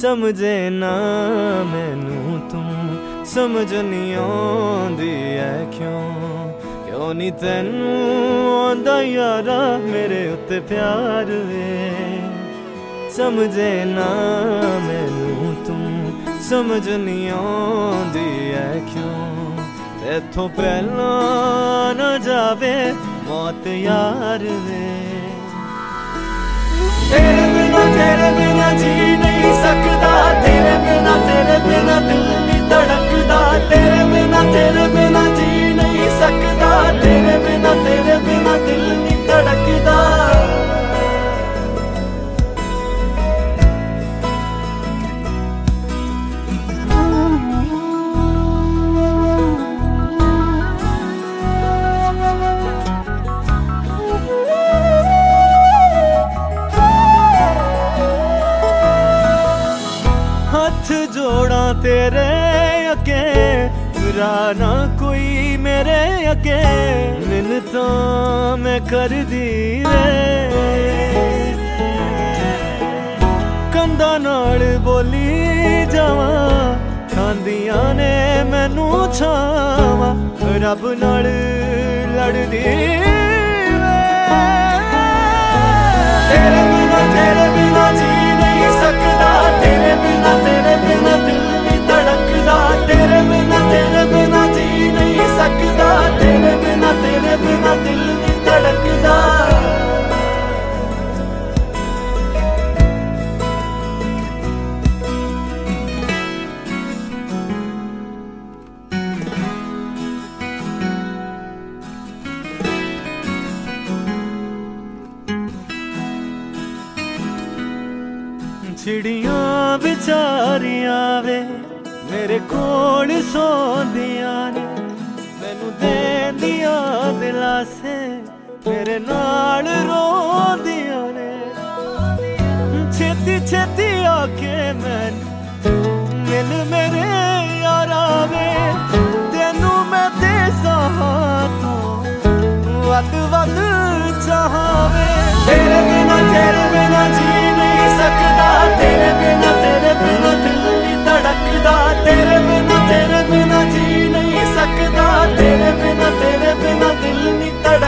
समझे ना मैनू तू समझ नहीं आउंदी है क्यों नहीं तैनू आंदा यारा मेरे उत्ते प्यार वे। समझे ना मैनू तू समझ नहीं आउंदी है क्यों इथों पहला ना जावे मौत यार वे। तेरे बिना जी नहीं सकता, तेरे बिना दिल नहीं धड़कदा। तेरे बिना जी नहीं सकता, तेरे बिना दिल नहीं धड़कदा। हाथ जोड़ा तेरे अगे बुरा ना कोई मेरे अगे मिन्नता मैं कर दी वे। कंधा नाल बोली जावा खांदियां ने मैनू छावा रब नाल लड़दी वे। तेरे बिना जी नहीं सकता, तेरे बिना दिल नहीं धड़कदा। तेरे बिना जी नहीं सकता, तेरे बिना दिल नहीं धड़कदा। चिड़ियां बेचारियां वे मेरे कोल सौंदियां ने मैनू देंदियां दिलासे मेरे नाल रोंदियां ने। छेती छेती आके मैनू मिल मेरे यारा वे तेनू मैं देसां तो वध वध चाहां वे। तेरे बिना जी नहीं सकता, तेरे बिना दिल नहीं धड़कदा। तेरे बिना जी नहीं सकता, तेरे बिना दिल नहीं धड़कदा।